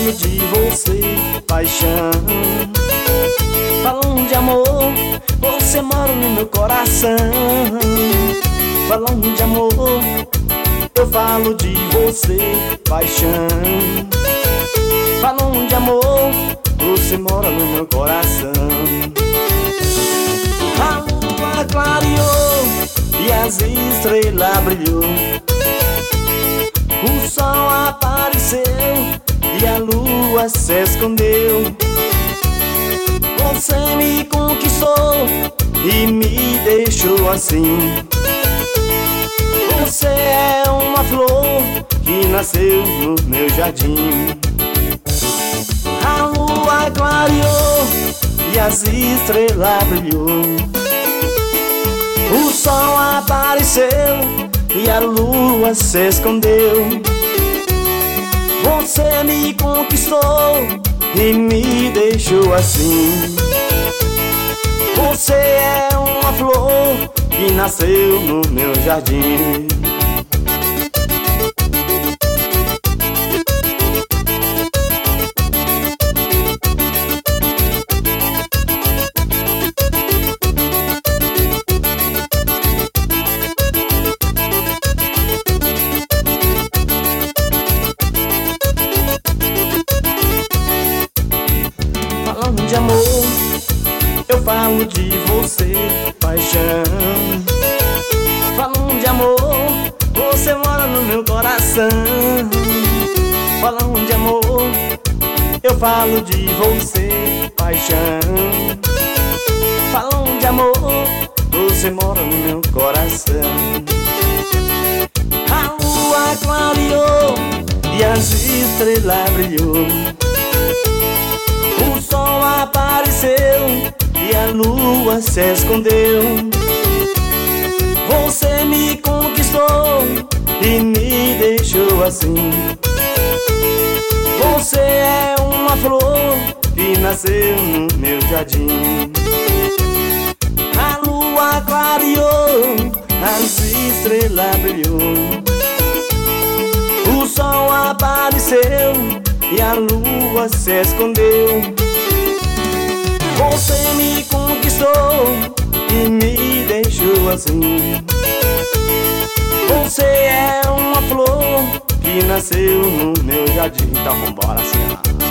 falo de você, paixão. Falam de amor, você mora no meu coração. Falam de amor, eu falo de você, paixão. Falam de amor, você mora no meu coração. A lua clareou e as estrelas brilhou. O sol apareceu e a lua se escondeu. Você me conquistou e me deixou assim. Você é uma flor que nasceu no meu jardim. A lua clareou e as estrelas brilhou. O sol apareceu e a lua se escondeu. Você me conquistou e me deixou assim. Você é uma flor que nasceu no meu jardim. Falando de amor, eu falo de você, paixão. Falando de amor, você mora no meu coração. Falando de amor, eu falo de você, paixão. Falando de amor, você mora no meu coração. A lua clareou e as estrelas brilhou. O sol apareceu e a lua se escondeu. Você me conquistou e me deixou assim. Você é uma flor que nasceu no meu jardim. A lua clareou, as estrelas brilhou. O sol apareceu e a lua se escondeu. Você me conquistou e me deixou assim. Você é uma flor que nasceu no meu jardim. Então vambora assim, ó.